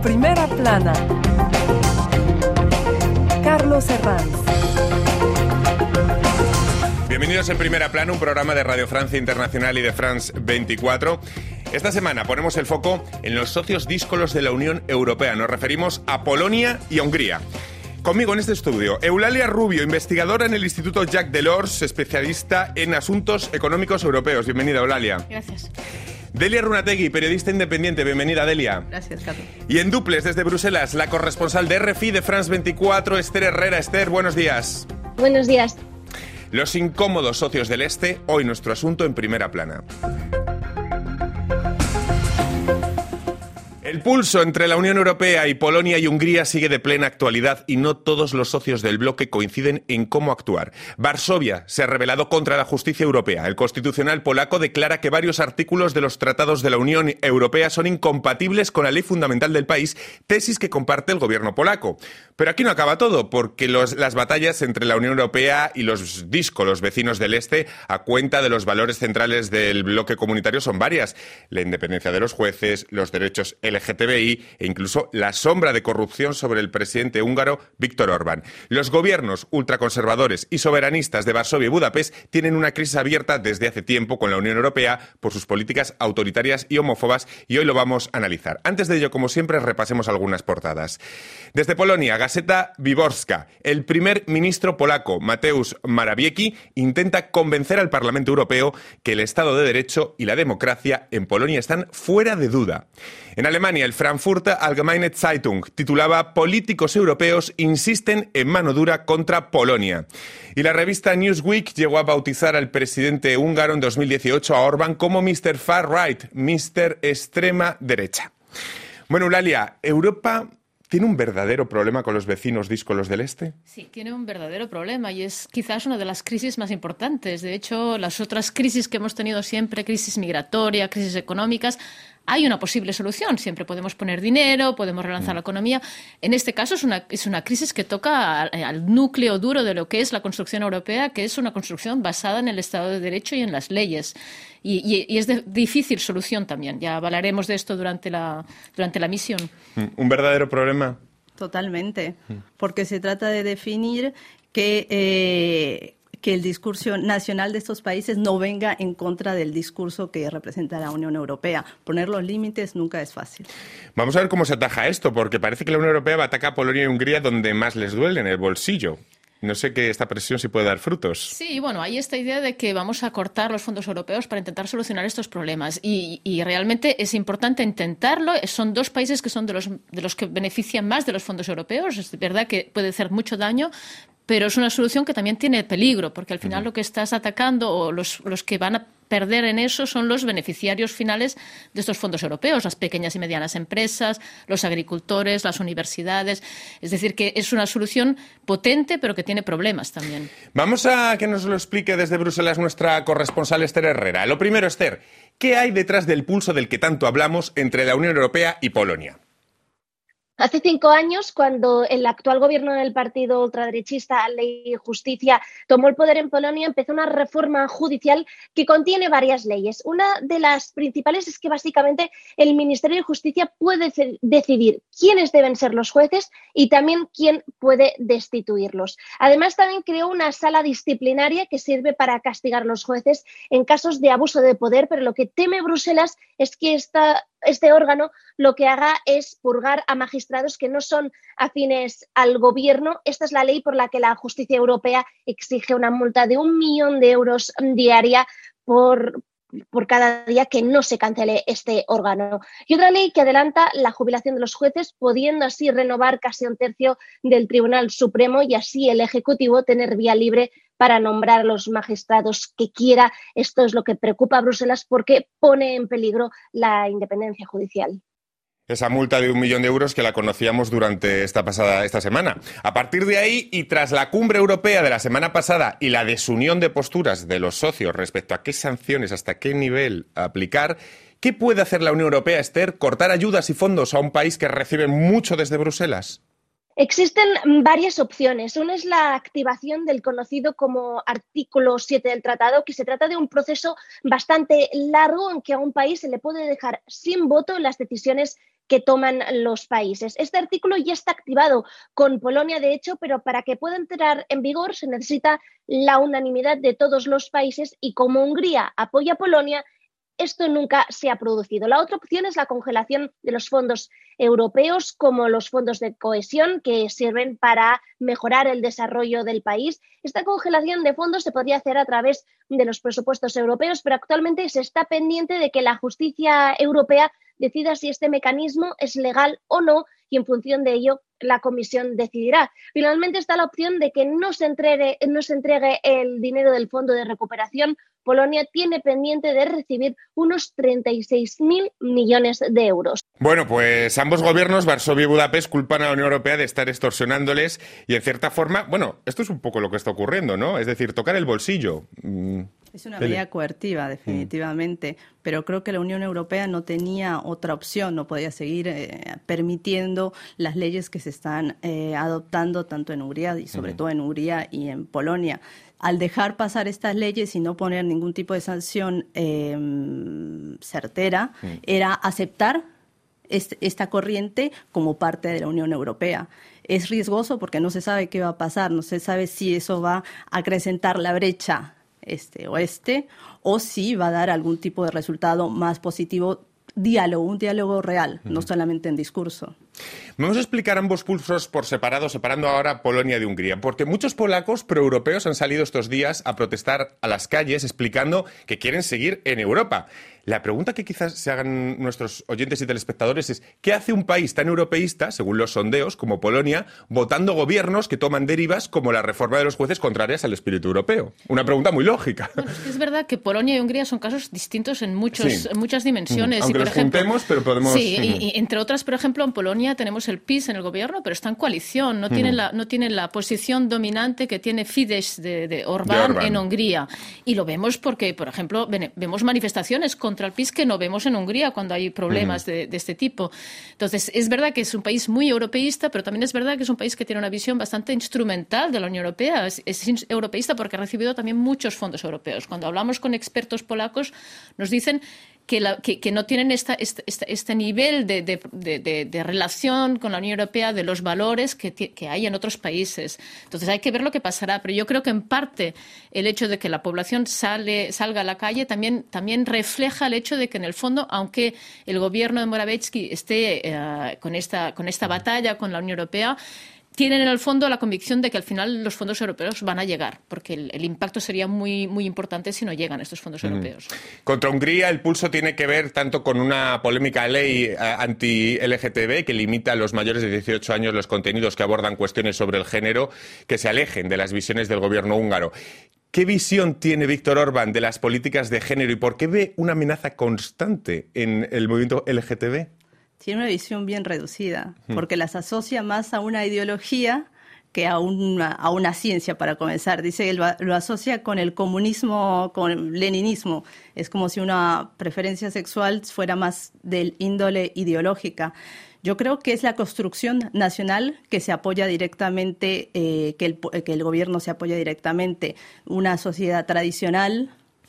Primera plana. Carlos Herranz. Bienvenidos en Primera Plana, un programa de Radio Francia Internacional y de France 24. Esta semana ponemos el foco en los socios díscolos de la Unión Europea. Nos referimos a Polonia y a Hungría. Conmigo en este estudio, Eulalia Rubio, investigadora en el Instituto Jacques Delors, especialista en asuntos económicos europeos. Bienvenida, Eulalia. Gracias. Delia Runategui, periodista independiente. Bienvenida, Delia. Gracias, Carlos. Y en duples desde Bruselas, la corresponsal de RFI de France 24, Esther Herrera. Esther, buenos días. Buenos días. Los incómodos socios del Este, hoy nuestro asunto en Primera Plana. El pulso entre la Unión Europea y Polonia y Hungría sigue de plena actualidad y no todos los socios del bloque coinciden en cómo actuar. Varsovia se ha rebelado contra la justicia europea. El Constitucional polaco declara que varios artículos de los tratados de la Unión Europea son incompatibles con la ley fundamental del país, tesis que comparte el gobierno polaco. Pero aquí no acaba todo, porque las batallas entre la Unión Europea y los díscolos vecinos del Este, a cuenta de los valores centrales del bloque comunitario, son varias. La independencia de los jueces, los derechos LGTBI e incluso la sombra de corrupción sobre el presidente húngaro Viktor Orbán. Los gobiernos ultraconservadores y soberanistas de Varsovia y Budapest tienen una crisis abierta desde hace tiempo con la Unión Europea por sus políticas autoritarias y homófobas, y hoy lo vamos a analizar. Antes de ello, como siempre, repasemos algunas portadas. Desde Polonia, Gazeta Wyborcza. El primer ministro polaco, Mateusz Morawiecki, intenta convencer al Parlamento Europeo que el Estado de Derecho y la democracia en Polonia están fuera de duda. En Alemania, el Frankfurter Allgemeine Zeitung titulaba «Políticos europeos insisten en mano dura contra Polonia». Y la revista Newsweek llegó a bautizar al presidente húngaro en 2018, a Orbán, como Mr. Far Right, Mr. Extrema Derecha. Bueno, Eulalia, ¿Europa tiene un verdadero problema con los vecinos díscolos del Este? Sí, tiene un verdadero problema y es quizás una de las crisis más importantes. De hecho, las otras crisis que hemos tenido siempre, crisis migratoria, crisis económicas, hay una posible solución. Siempre podemos poner dinero, podemos relanzar la economía. En este caso es una crisis que toca al núcleo duro de lo que es la construcción europea, que es una construcción basada en el Estado de Derecho y en las leyes. Y es de difícil solución también. Ya hablaremos de esto durante la misión. ¿Un verdadero problema? Totalmente, porque se trata de definir que el discurso nacional de estos países no venga en contra del discurso que representa la Unión Europea. Poner los límites nunca es fácil. Vamos a ver cómo se ataja esto, porque parece que la Unión Europea va a atacar a Polonia y Hungría donde más les duele, en el bolsillo. No sé que esta presión sí puede dar frutos. Sí, bueno, hay esta idea de que vamos a cortar los fondos europeos para intentar solucionar estos problemas y realmente es importante intentarlo. Son dos países que son de los que benefician más de los fondos europeos. Es verdad que puede hacer mucho daño, pero es una solución que también tiene peligro, porque al final lo que estás atacando o los que van a perder en eso son los beneficiarios finales de estos fondos europeos, las pequeñas y medianas empresas, los agricultores, las universidades. Es decir, que es una solución potente, pero que tiene problemas también. Vamos a que nos lo explique desde Bruselas nuestra corresponsal Esther Herrera. Lo primero, Esther, ¿qué hay detrás del pulso del que tanto hablamos entre la Unión Europea y Polonia? Hace 5 años, cuando el actual gobierno del partido ultraderechista Ley y Justicia tomó el poder en Polonia, empezó una reforma judicial que contiene varias leyes. Una de las principales es que básicamente el Ministerio de Justicia puede decidir quiénes deben ser los jueces y también quién puede destituirlos. Además, también creó una sala disciplinaria que sirve para castigar a los jueces en casos de abuso de poder, pero lo que teme Bruselas es que este órgano lo que haga es purgar a magistrados que no son afines al gobierno. Esta es la ley por la que la justicia europea exige una multa de 1 millón de euros diaria por cada día que no se cancele este órgano. Y otra ley que adelanta la jubilación de los jueces, pudiendo así renovar casi 1/3 del Tribunal Supremo y así el Ejecutivo tener vía libre para nombrar a los magistrados que quiera. Esto es lo que preocupa a Bruselas porque pone en peligro la independencia judicial. Esa multa de 1 millón de euros que la conocíamos durante esta semana. A partir de ahí, y tras la cumbre europea de la semana pasada y la desunión de posturas de los socios respecto a qué sanciones, hasta qué nivel aplicar, ¿qué puede hacer la Unión Europea, Esther? ¿Cortar ayudas y fondos a un país que recibe mucho desde Bruselas? Existen varias opciones. Una es la activación del conocido como artículo 7 del tratado, que se trata de un proceso bastante largo en que a un país se le puede dejar sin voto en las decisiones que toman los países. Este artículo ya está activado con Polonia, de hecho, pero para que pueda entrar en vigor se necesita la unanimidad de todos los países y como Hungría apoya a Polonia, esto nunca se ha producido. La otra opción es la congelación de los fondos europeos, como los fondos de cohesión, que sirven para mejorar el desarrollo del país. Esta congelación de fondos se podría hacer a través de los presupuestos europeos, pero actualmente se está pendiente de que la justicia europea decida si este mecanismo es legal o no y en función de ello la Comisión decidirá. Finalmente está la opción de que no se entregue el dinero del Fondo de Recuperación. Polonia tiene pendiente de recibir unos 36.000 millones de euros. Bueno, pues ambos gobiernos, Varsovia y Budapest, culpan a la Unión Europea de estar extorsionándoles y, en cierta forma, bueno, esto es un poco lo que está ocurriendo, ¿no? Es decir, tocar el bolsillo. Es una medida coercitiva, definitivamente, pero creo que la Unión Europea no tenía otra opción, no podía seguir permitiendo las leyes que se están adoptando tanto en Hungría y sobre todo en Hungría y en Polonia. Al dejar pasar estas leyes y no poner ningún tipo de sanción certera, era aceptar esta corriente como parte de la Unión Europea. Es riesgoso porque no se sabe qué va a pasar, no se sabe si eso va a acrecentar la brecha este-oeste o si va a dar algún tipo de resultado más positivo, un diálogo real, no solamente en discurso. Vamos a explicar ambos pulsos por separado, separando ahora Polonia de Hungría, porque muchos polacos proeuropeos han salido estos días a protestar a las calles explicando que quieren seguir en Europa. La pregunta que quizás se hagan nuestros oyentes y telespectadores es ¿qué hace un país tan europeísta, según los sondeos, como Polonia, votando gobiernos que toman derivas como la reforma de los jueces contrarias al espíritu europeo? Una pregunta muy lógica. Bueno, es verdad que Polonia y Hungría son casos distintos en muchas dimensiones. Aunque y, por los ejemplo, juntemos, pero podemos... Sí, y entre otras, por ejemplo, en Polonia tenemos el PiS en el gobierno, pero está en coalición, no tienen la posición dominante que tiene Fidesz de Orbán en Hungría. Y lo vemos porque, por ejemplo, vemos manifestaciones contra el PiS que no vemos en Hungría cuando hay problemas de este tipo. Entonces, es verdad que es un país muy europeísta, pero también es verdad que es un país que tiene una visión bastante instrumental de la Unión Europea. Es europeísta porque ha recibido también muchos fondos europeos. Cuando hablamos con expertos polacos, nos dicen que no tienen este nivel de relación con la Unión Europea, de los valores que hay en otros países. Entonces hay que ver lo que pasará, pero yo creo que en parte el hecho de que la población salga a la calle también refleja el hecho de que en el fondo, aunque el gobierno de Morawiecki esté con esta batalla con la Unión Europea, tienen en el fondo la convicción de que al final los fondos europeos van a llegar, porque el impacto sería muy, muy importante si no llegan estos fondos europeos. Contra Hungría el pulso tiene que ver tanto con una polémica ley anti-LGTB que limita a los mayores de 18 años los contenidos que abordan cuestiones sobre el género que se alejen de las visiones del gobierno húngaro. ¿Qué visión tiene Viktor Orbán de las políticas de género y por qué ve una amenaza constante en el movimiento LGTB? Tiene una visión bien reducida, porque las asocia más a una ideología que a una ciencia, para comenzar. Dice que lo asocia con el comunismo, con el leninismo. Es como si una preferencia sexual fuera más del índole ideológica. Yo creo que es la construcción nacional que se apoya directamente, que el gobierno se apoya directamente. Una sociedad tradicional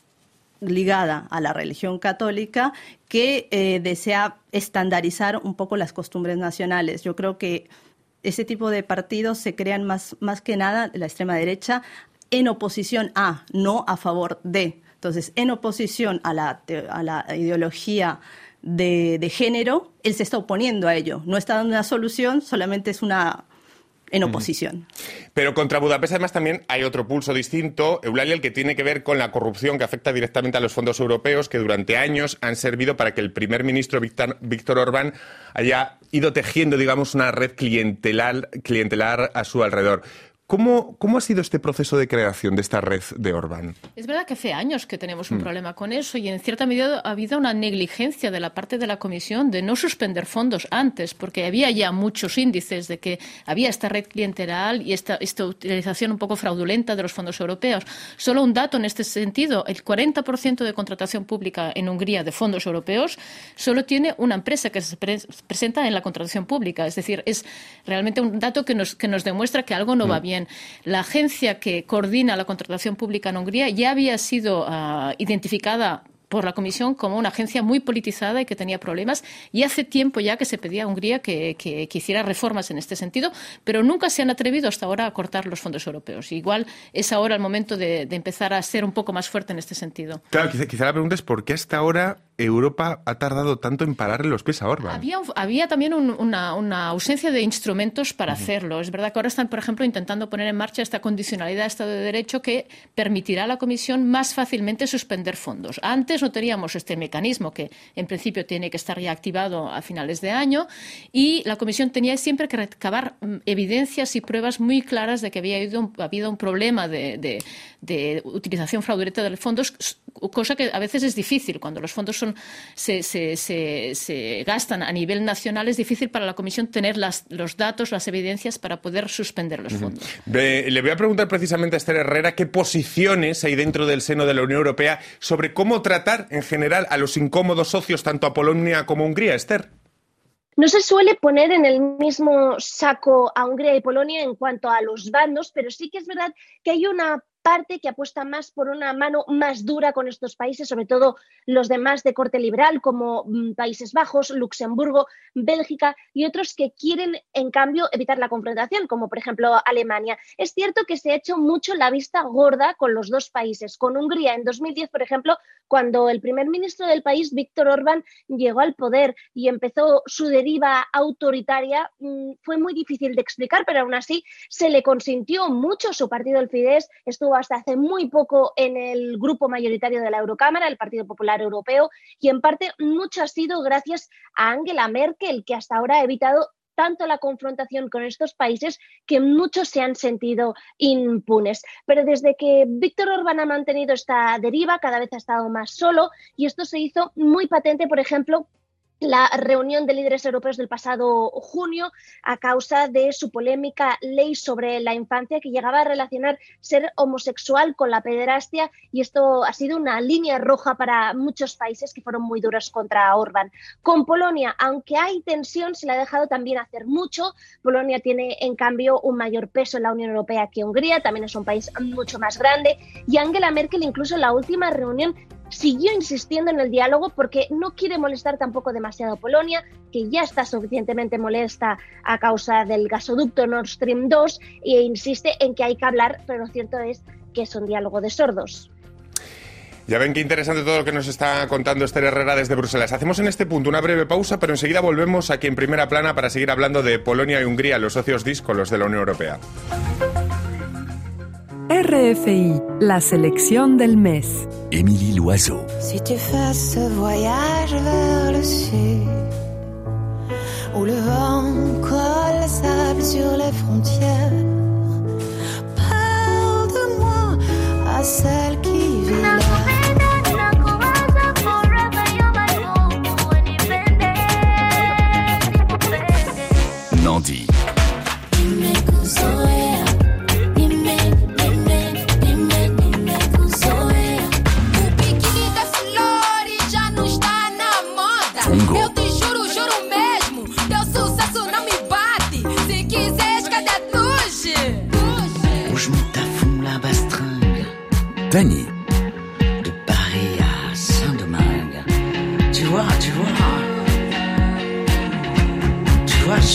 ligada a la religión católica que desea estandarizar un poco las costumbres nacionales. Yo creo que ese tipo de partidos se crean más que nada, la extrema derecha, en oposición a, no a favor de. Entonces, en oposición a la ideología de género, él se está oponiendo a ello. No está dando una solución, solamente es una en oposición. Pero contra Budapest además también hay otro pulso distinto, Eulalia, el que tiene que ver con la corrupción que afecta directamente a los fondos europeos, que durante años han servido para que el primer ministro Viktor Orbán haya ido tejiendo, digamos, una red clientelar a su alrededor. ¿Cómo ha sido este proceso de creación de esta red de Orbán? Es verdad que hace años que tenemos un problema con eso y en cierta medida ha habido una negligencia de la parte de la Comisión de no suspender fondos antes, porque había ya muchos índices de que había esta red clientelar y esta utilización un poco fraudulenta de los fondos europeos. Solo un dato en este sentido, el 40% de contratación pública en Hungría de fondos europeos solo tiene una empresa que se presenta en la contratación pública. Es decir, es realmente un dato que nos demuestra que algo no va bien. La agencia que coordina la contratación pública en Hungría ya había sido identificada por la Comisión como una agencia muy politizada y que tenía problemas. Y hace tiempo ya que se pedía a Hungría que hiciera reformas en este sentido, pero nunca se han atrevido hasta ahora a cortar los fondos europeos. Igual es ahora el momento de empezar a ser un poco más fuerte en este sentido. Claro, quizá la pregunta es ¿por qué hasta ahora Europa ha tardado tanto en pararle los pies a Orbán? Había también una ausencia de instrumentos para hacerlo. Es verdad que ahora están, por ejemplo, intentando poner en marcha esta condicionalidad de Estado de Derecho que permitirá a la Comisión más fácilmente suspender fondos. Antes no teníamos este mecanismo que, en principio, tiene que estar ya activado a finales de año y la Comisión tenía siempre que recabar evidencias y pruebas muy claras de que había habido un problema de utilización fraudulenta de los fondos, cosa que a veces es difícil. Cuando los fondos se gastan a nivel nacional, es difícil para la Comisión tener los datos, las evidencias para poder suspender los fondos. Le voy a preguntar precisamente a Esther Herrera qué posiciones hay dentro del seno de la Unión Europea sobre cómo tratar en general a los incómodos socios, tanto a Polonia como a Hungría. Esther. No se suele poner en el mismo saco a Hungría y Polonia en cuanto a los bandos, pero sí que es verdad que hay una parte que apuesta más por una mano más dura con estos países, sobre todo los demás de corte liberal, como Países Bajos, Luxemburgo, Bélgica y otros que quieren, en cambio, evitar la confrontación, como por ejemplo Alemania. Es cierto que se ha hecho mucho la vista gorda con los dos países. Con Hungría en 2010, por ejemplo, cuando el primer ministro del país, Viktor Orbán, llegó al poder y empezó su deriva autoritaria, fue muy difícil de explicar, pero aún así se le consintió mucho. Su partido, el Fidesz, estuvo hasta hace muy poco en el grupo mayoritario de la Eurocámara, el Partido Popular Europeo, y en parte mucho ha sido gracias a Angela Merkel, que hasta ahora ha evitado tanto la confrontación con estos países que muchos se han sentido impunes. Pero desde que Viktor Orbán ha mantenido esta deriva, cada vez ha estado más solo, y esto se hizo muy patente, por ejemplo, la reunión de líderes europeos del pasado junio a causa de su polémica ley sobre la infancia que llegaba a relacionar ser homosexual con la pederastia, y esto ha sido una línea roja para muchos países que fueron muy duros contra Orbán. Con Polonia, aunque hay tensión, se le ha dejado también hacer mucho. Polonia tiene en cambio un mayor peso en la Unión Europea que Hungría, también es un país mucho más grande, y Angela Merkel incluso en la última reunión siguió insistiendo en el diálogo porque no quiere molestar tampoco demasiado a Polonia, que ya está suficientemente molesta a causa del gasoducto Nord Stream 2, e insiste en que hay que hablar, pero lo cierto es que es un diálogo de sordos. Ya ven qué interesante todo lo que nos está contando Esther Herrera desde Bruselas. Hacemos en este punto una breve pausa, pero enseguida volvemos aquí en Primera Plana para seguir hablando de Polonia y Hungría, los socios díscolos de la Unión Europea. RFI, la selección del mes. Émilie Loiseau. Si tu fais ce voyage vers le sud, où le vent colle le sable sur les frontières, parle de moi à celle qui vit là. Nandi. Dany. De Paris à Saint-Domingue. Tu vois, je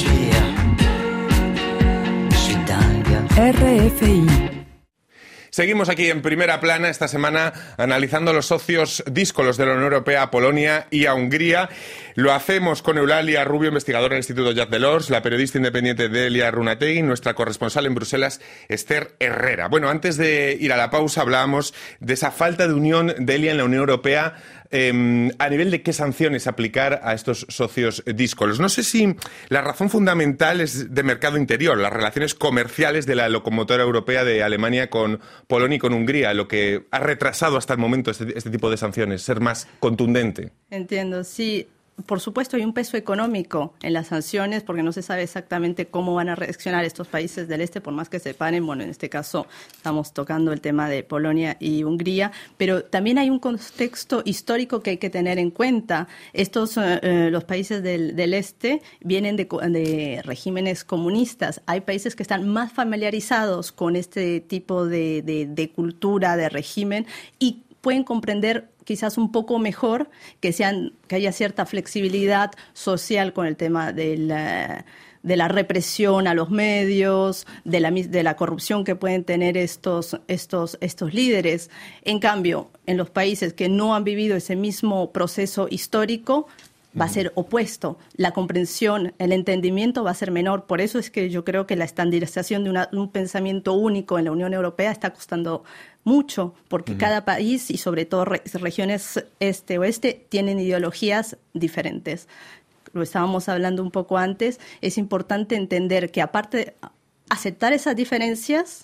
suis dingue. RFI. Seguimos aquí en Primera Plana esta semana analizando los socios díscolos de la Unión Europea a Polonia y a Hungría. Lo hacemos con Eulalia Rubio, investigadora del Instituto Jacques Delors, la periodista independiente Delia Runategui, nuestra corresponsal en Bruselas, Esther Herrera. Bueno, antes de ir a la pausa hablábamos de esa falta de unión, Delia, en la Unión Europea, a nivel de qué sanciones aplicar a estos socios díscolos. No sé si la razón fundamental es de mercado interior, las relaciones comerciales de la locomotora europea de Alemania con Polonia y con Hungría, lo que ha retrasado hasta el momento este tipo de sanciones, ser más contundente. Entiendo, sí. Por supuesto, hay un peso económico en las sanciones porque no se sabe exactamente cómo van a reaccionar estos países del este, por más que se separen. Bueno, en este caso estamos tocando el tema de Polonia y Hungría, pero también hay un contexto histórico que hay que tener en cuenta. Los países del este vienen de regímenes comunistas. Hay países que están más familiarizados con este tipo de cultura, de régimen, y pueden comprender quizás un poco mejor que haya cierta flexibilidad social con el tema de la represión a los medios, de la corrupción que pueden tener estos líderes. En cambio, en los países que no han vivido ese mismo proceso histórico, va a ser opuesto. La comprensión, el entendimiento va a ser menor. Por eso es que yo creo que la estandarización de un pensamiento único en la Unión Europea está costando mucho, porque cada país, y sobre todo regiones este-oeste, tienen ideologías diferentes. Lo estábamos hablando un poco antes. Es importante entender que, aparte de aceptar esas diferencias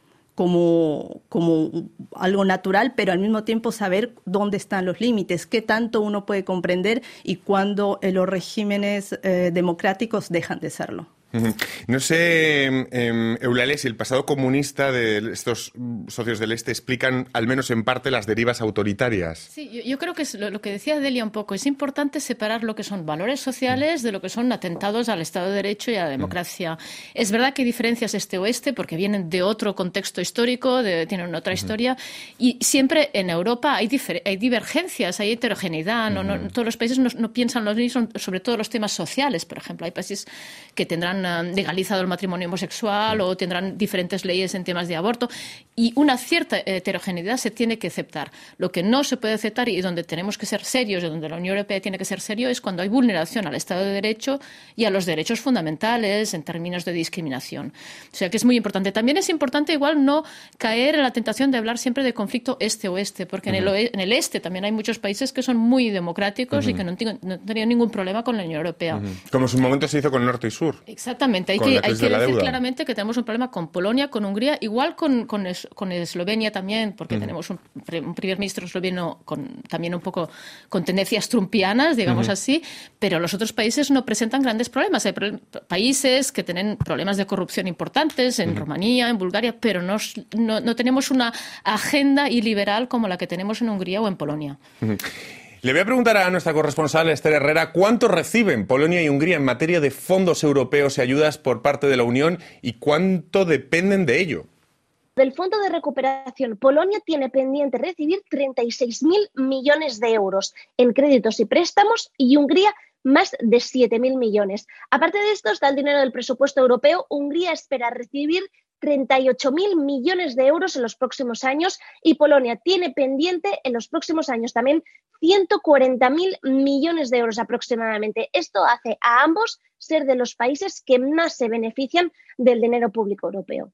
como algo natural, pero al mismo tiempo saber dónde están los límites, qué tanto uno puede comprender y cuándo los regímenes democráticos dejan de serlo. No sé, Eulalia, si el pasado comunista de estos socios del Este explican, al menos en parte, las derivas autoritarias. Sí, yo creo que es lo que decía Delia un poco. Es importante separar lo que son valores sociales de lo que son atentados al Estado de Derecho y a la democracia. Es verdad que hay diferencias este-oeste porque vienen de otro contexto histórico, tienen otra historia, y siempre en Europa hay divergencias, hay heterogeneidad. No, todos los países no piensan lo mismo, sobre todo los temas sociales. Por ejemplo, hay países que tendrán legalizado el matrimonio homosexual o tendrán diferentes leyes en temas de aborto, y una cierta heterogeneidad se tiene que aceptar. Lo que no se puede aceptar y donde tenemos que ser serios, y donde la Unión Europea tiene que ser serio, es cuando hay vulneración al Estado de Derecho y a los derechos fundamentales en términos de discriminación. O sea que es muy importante. También es importante igual no caer en la tentación de hablar siempre de conflicto este-oeste, porque en el este también hay muchos países que son muy democráticos y que no tenían ningún problema con la Unión Europea. Como en su momento se hizo con Norte y Sur. Exactamente. Hay que decir claramente que tenemos un problema con Polonia, con Hungría, igual con Eslovenia también, porque tenemos un primer ministro esloveno también un poco con tendencias trumpianas, digamos así, pero los otros países no presentan grandes problemas. Hay países que tienen problemas de corrupción importantes, en Rumanía, en Bulgaria, pero no tenemos una agenda iliberal como la que tenemos en Hungría o en Polonia. Le voy a preguntar a nuestra corresponsal Esther Herrera cuánto reciben Polonia y Hungría en materia de fondos europeos y ayudas por parte de la Unión y cuánto dependen de ello. Del Fondo de Recuperación, Polonia tiene pendiente recibir 36.000 millones de euros en créditos y préstamos, y Hungría más de 7.000 millones. Aparte de esto está el dinero del presupuesto europeo. Hungría espera recibir 38.000 millones de euros en los próximos años, y Polonia tiene pendiente en los próximos años también 140.000 millones de euros aproximadamente. Esto hace a ambos ser de los países que más se benefician del dinero público europeo.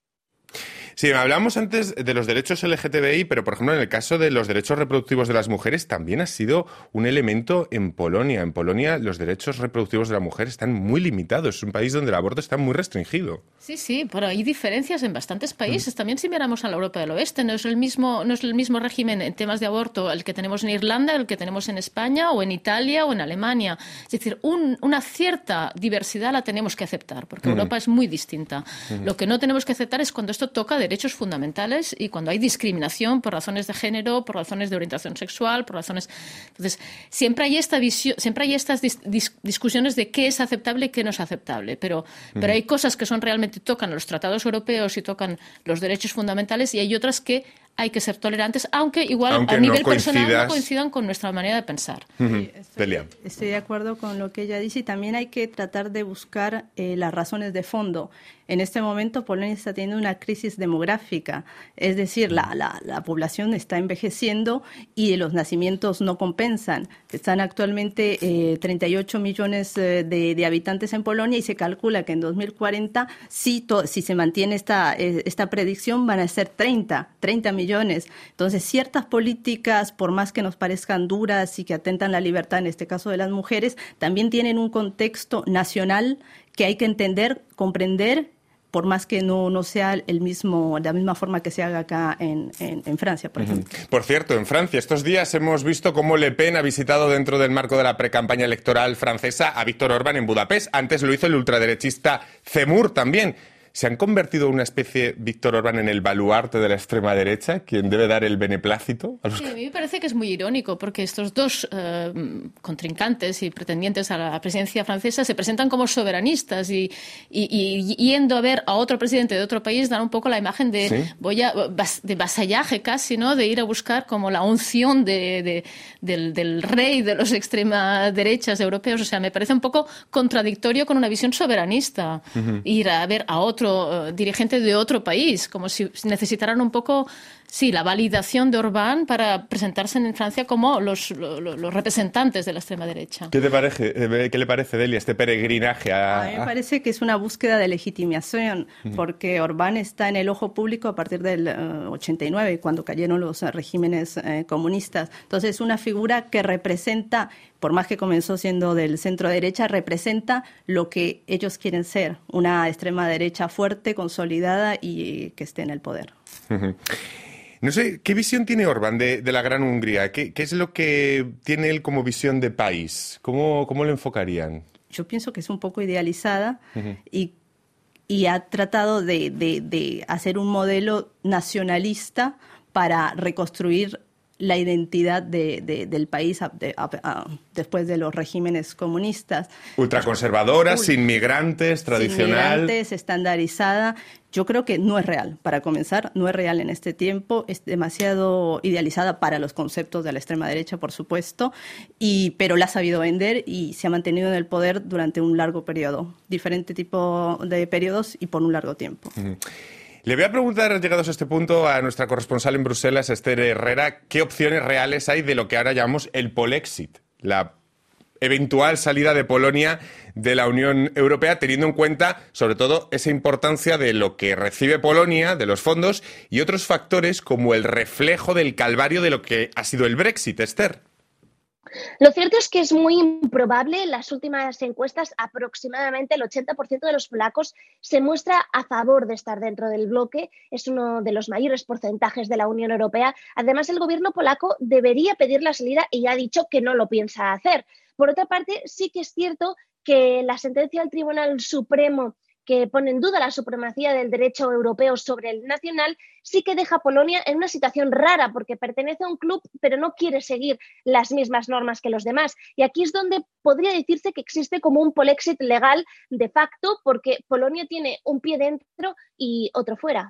Sí, hablábamos antes de los derechos LGTBI, pero por ejemplo en el caso de los derechos reproductivos de las mujeres también ha sido un elemento en Polonia. En Polonia los derechos reproductivos de la mujer están muy limitados. Es un país donde el aborto está muy restringido. Sí, pero hay diferencias en bastantes países. También si miramos a la Europa del Oeste, no es el mismo régimen en temas de aborto el que tenemos en Irlanda, el que tenemos en España o en Italia o en Alemania. Es decir, una cierta diversidad la tenemos que aceptar, porque Europa es muy distinta. Lo que no tenemos que aceptar es cuando esto toca derechos fundamentales y cuando hay discriminación por razones de género, por razones de orientación sexual, por razones... Entonces, siempre hay esta visión, siempre hay estas discusiones de qué es aceptable y qué no es aceptable, pero hay cosas que son realmente tocan los tratados europeos y tocan los derechos fundamentales, y hay otras que hay que ser tolerantes, aunque a nivel personal no coincidan con nuestra manera de pensar. Estoy de acuerdo con lo que ella dice, y también hay que tratar de buscar las razones de fondo. En este momento Polonia está teniendo una crisis demográfica, es decir, la población está envejeciendo y los nacimientos no compensan. Están actualmente 38 millones de habitantes en Polonia, y se calcula que en 2040, si se mantiene esta predicción, van a ser 30 millones. Entonces, ciertas políticas, por más que nos parezcan duras y que atentan la libertad, en este caso de las mujeres, también tienen un contexto nacional que hay que entender, comprender, por más que no sea la misma forma que se haga acá en Francia, por ejemplo. Por cierto, en Francia estos días hemos visto cómo Le Pen ha visitado, dentro del marco de la precampaña electoral francesa, a Víctor Orbán en Budapest. Antes lo hizo el ultraderechista Zemmour también. ¿Se han convertido en una especie, Víctor Orbán, en el baluarte de la extrema derecha, quien debe dar el beneplácito a los... Sí, a mí me parece que es muy irónico, porque estos dos contrincantes y pretendientes a la presidencia francesa se presentan como soberanistas y yendo a ver a otro presidente de otro país dan un poco la imagen de, ¿Sí? de vasallaje casi, ¿no? De ir a buscar como la unción del rey de los extremas derechas europeos. O sea, me parece un poco contradictorio con una visión soberanista. Ir a ver a otro dirigente de otro país, como si necesitaran un poco, sí, la validación de Orbán para presentarse en Francia como los representantes de la extrema derecha. ¿Qué le parece, Delia, este peregrinaje A mí me parece que es una búsqueda de legitimación, porque Orbán está en el ojo público a partir del 89, cuando cayeron los regímenes comunistas. Entonces, es una figura que representa, por más que comenzó siendo del centro derecha, representa lo que ellos quieren ser, una extrema derecha fuerte, consolidada y que esté en el poder. No sé, ¿qué visión tiene Orbán de la Gran Hungría? ¿Qué es lo que tiene él como visión de país? ¿Cómo lo enfocarían? Yo pienso que es un poco idealizada y ha tratado de hacer un modelo nacionalista para reconstruir la identidad del país después de los regímenes comunistas. Ultraconservadora, sin migrantes, tradicional. Sin migrantes, estandarizada. Yo creo que no es real. Para comenzar, no es real en este tiempo. Es demasiado idealizada para los conceptos de la extrema derecha, por supuesto, pero la ha sabido vender y se ha mantenido en el poder durante un largo periodo. Diferente tipo de periodos y por un largo tiempo. Le voy a preguntar, llegados a este punto, a nuestra corresponsal en Bruselas, Esther Herrera, qué opciones reales hay de lo que ahora llamamos el Polexit, la eventual salida de Polonia de la Unión Europea, teniendo en cuenta, sobre todo, esa importancia de lo que recibe Polonia, de los fondos, y otros factores como el reflejo del calvario de lo que ha sido el Brexit, Esther. Lo cierto es que es muy improbable. En las últimas encuestas, aproximadamente el 80% de los polacos se muestra a favor de estar dentro del bloque. Es uno de los mayores porcentajes de la Unión Europea. Además, el gobierno polaco debería pedir la salida y ya ha dicho que no lo piensa hacer. Por otra parte, sí que es cierto que la sentencia del Tribunal Supremo que pone en duda la supremacía del derecho europeo sobre el nacional, sí que deja a Polonia en una situación rara porque pertenece a un club pero no quiere seguir las mismas normas que los demás. Y aquí es donde podría decirse que existe como un polexit legal de facto porque Polonia tiene un pie dentro y otro fuera.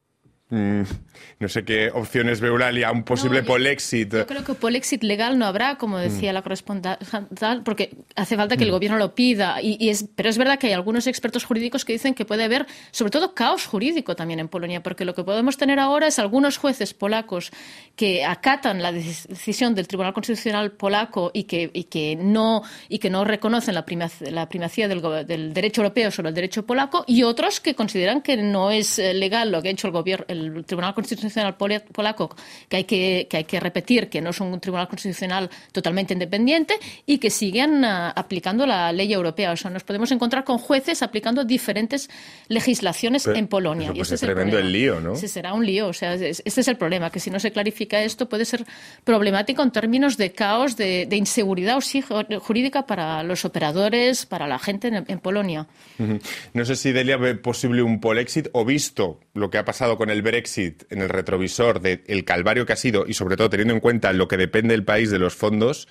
No sé qué opciones ve Eulalia, un posible polexit. Yo creo que polexit legal no habrá, como decía la corresponsal, porque hace falta que el gobierno lo pida. Pero es verdad que hay algunos expertos jurídicos que dicen que puede haber, sobre todo, caos jurídico también en Polonia, porque lo que podemos tener ahora es algunos jueces polacos que acatan la decisión del Tribunal Constitucional polaco y que no reconocen la primacía del derecho europeo sobre el derecho polaco, y otros que consideran que no es legal lo que ha hecho el Tribunal Constitucional polaco, que hay que repetir que no es un Tribunal Constitucional totalmente independiente y que siguen aplicando la ley europea. O sea, nos podemos encontrar con jueces aplicando diferentes legislaciones en Polonia. Eso, pues, y es tremendo el lío, ¿no? Ese será un lío. O sea, este es el problema, que si no se clarifica esto puede ser problemático en términos de caos, de inseguridad jurídica para los operadores, para la gente en Polonia. No sé si Delia ve posible un polexit o, visto lo que ha pasado con el Brexit en el retrovisor del calvario que ha sido y sobre todo teniendo en cuenta lo que depende el país de los fondos,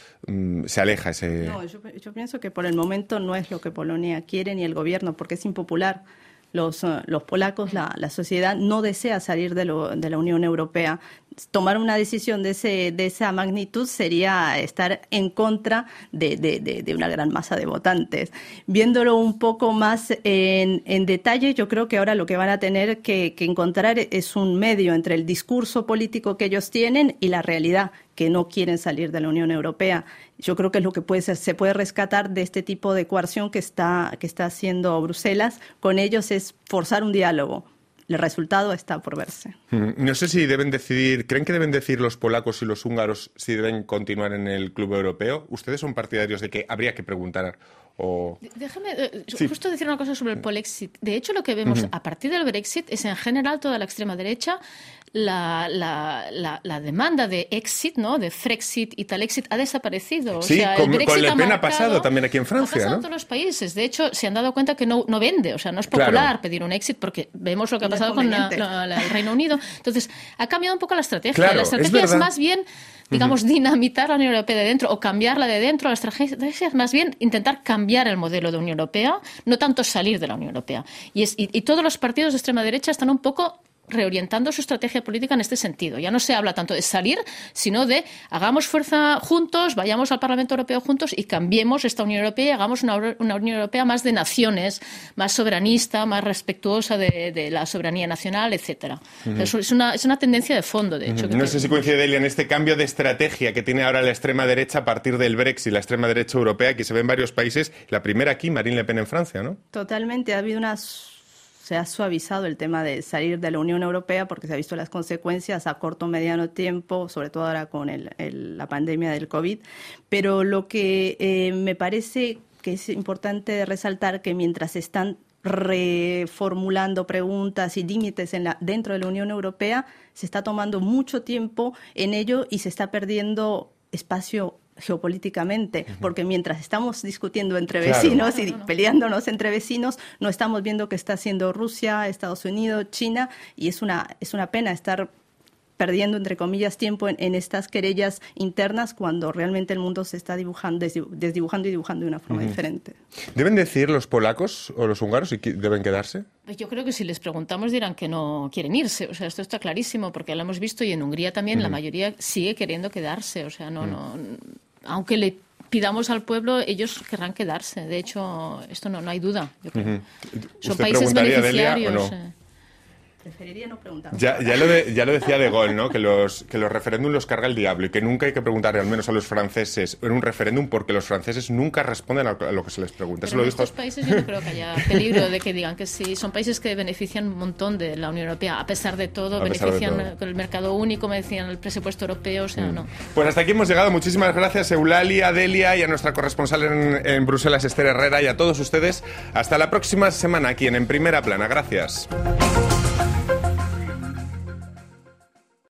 se aleja ese... No, yo pienso que por el momento no es lo que Polonia quiere ni el gobierno, porque es impopular. Los polacos, la sociedad no desea salir de la Unión Europea. Tomar una decisión de esa magnitud sería estar en contra de una gran masa de votantes. Viéndolo un poco más en detalle, yo creo que ahora lo que van a tener que encontrar es un medio entre el discurso político que ellos tienen y la realidad, que no quieren salir de la Unión Europea. Yo creo que es lo que se puede rescatar de este tipo de coerción que está haciendo Bruselas con ellos, es forzar un diálogo. El resultado está por verse. No sé si ¿creen que deben decir los polacos y los húngaros si deben continuar en el club europeo? ¿Ustedes son partidarios de que habría que preguntar? Déjame justo decir una cosa sobre el polexit. De hecho, lo que vemos a partir del Brexit es, en general, toda la extrema derecha la demanda de exit, ¿no? De Frexit y tal exit ha desaparecido. Sí, o sea, con el Le Pen ha pasado también aquí en Francia, ha pasado ¿no? en todos los países. De hecho, se han dado cuenta que no vende, o sea, no es popular pedir un exit porque vemos lo que ha pasado con el Reino Unido. Entonces, ha cambiado un poco la estrategia. Claro, la estrategia es más bien, digamos, Uh-huh. dinamitar la Unión Europea de dentro o cambiarla de dentro. La estrategia es más bien intentar cambiar el modelo de Unión Europea, no tanto salir de la Unión Europea. Y todos los partidos de extrema derecha están un poco reorientando su estrategia política en este sentido. Ya no se habla tanto de salir, sino de hagamos fuerza juntos, vayamos al Parlamento Europeo juntos y cambiemos esta Unión Europea y hagamos una Unión Europea más de naciones, más soberanista, más respetuosa de la soberanía nacional, etcétera. Uh-huh. Es una tendencia de fondo, de hecho. No sé si coincide, Delia, en este cambio de estrategia que tiene ahora la extrema derecha a partir del Brexit, la extrema derecha europea, que se ve en varios países. La primera aquí, Marine Le Pen en Francia, ¿no? Totalmente. Se ha suavizado el tema de salir de la Unión Europea porque se ha visto las consecuencias a corto o mediano tiempo, sobre todo ahora con la pandemia del COVID. Pero lo que me parece que es importante resaltar que mientras están reformulando preguntas y límites dentro de la Unión Europea, se está tomando mucho tiempo en ello y se está perdiendo espacio geopolíticamente, porque mientras estamos discutiendo entre vecinos y peleándonos entre vecinos, no estamos viendo qué está haciendo Rusia, Estados Unidos, China, y es una pena estar perdiendo, entre comillas, tiempo en estas querellas internas cuando realmente el mundo se está desdibujando y dibujando de una forma diferente. ¿Deben decir los polacos o los húngaros si deben quedarse? Pues yo creo que si les preguntamos dirán que no quieren irse. O sea, esto está clarísimo porque lo hemos visto y en Hungría también la mayoría sigue queriendo quedarse. O sea, aunque le pidamos al pueblo, ellos querrán quedarse. De hecho, esto no hay duda. Yo creo. Son países beneficiarios. Delia, Preferiría no preguntar. Ya lo decía De Gaulle, ¿no? Que los referéndums los carga el diablo y que nunca hay que preguntarle, al menos a los franceses, en un referéndum, porque los franceses nunca responden a lo que se les pregunta. Pero en estos países yo no creo que haya peligro de que digan que sí. Son países que benefician un montón de la Unión Europea. A pesar de todo, benefician el mercado único, benefician el presupuesto europeo, o sea, no. Pues hasta aquí hemos llegado. Muchísimas gracias, Eulalia, Delia, y a nuestra corresponsal en Bruselas, Esther Herrera, y a todos ustedes. Hasta la próxima semana aquí en Primera Plana. Gracias.